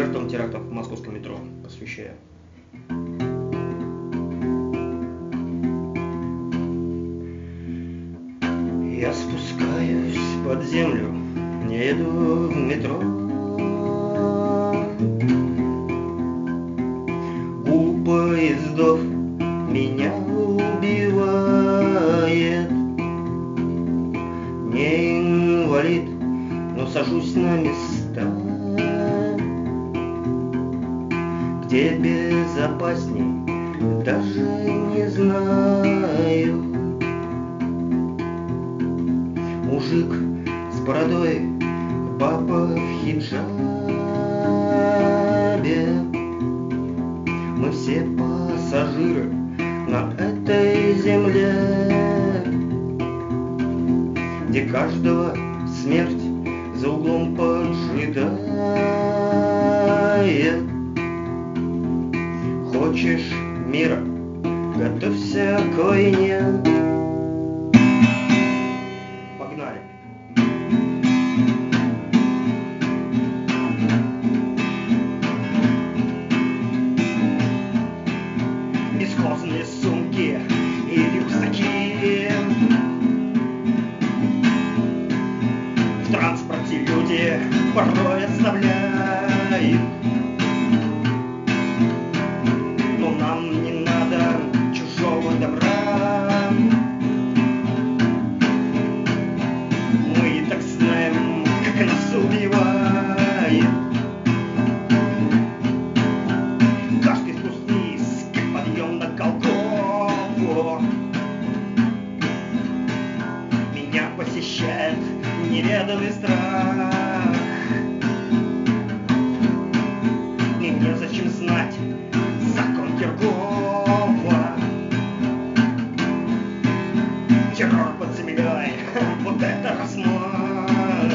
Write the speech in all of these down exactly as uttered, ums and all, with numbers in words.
жертвам терактов в московском метро посвящаю. Я спускаюсь под землю, не еду в метро. У поездов меня убивает. Не инвалид, но сажусь на места, где безопасней, даже не знаю. Мужик с бородой, папа в хиджабе. Мы все пассажиры на этой земле, где каждого смерть за углом поджидает. Хочешь мира, готовься к войне. Погнали. Бесхозные сумки и рюкзаки. В транспорте люди порой оставляют. Но нам не надо чужого добра. Мы и так знаем, как нас убивает. Каждый спуск вниз, как подъем на Голгофу. Меня посещает неведомый страх. Мне незачем знать закон Пирогова. Террор под землей, вот это размах.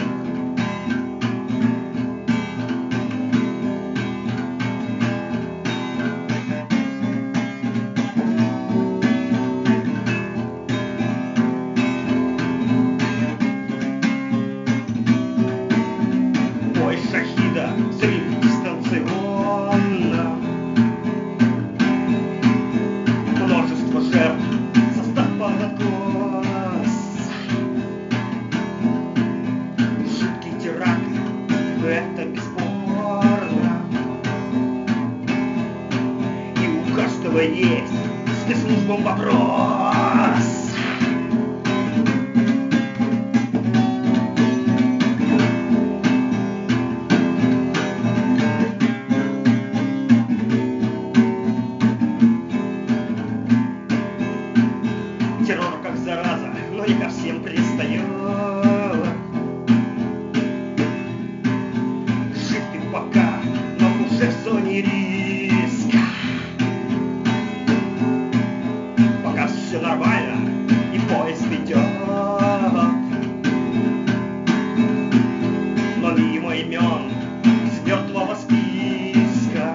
Бой шахида, взрыв дистанционно. Множество жертв, состав под откос. Жуткий теракт, это бесспорно. И у каждого есть спецслужбам вопрос. Террор как зараза, но не ко всем пристает. Жив ты пока, но уже в зоне риска.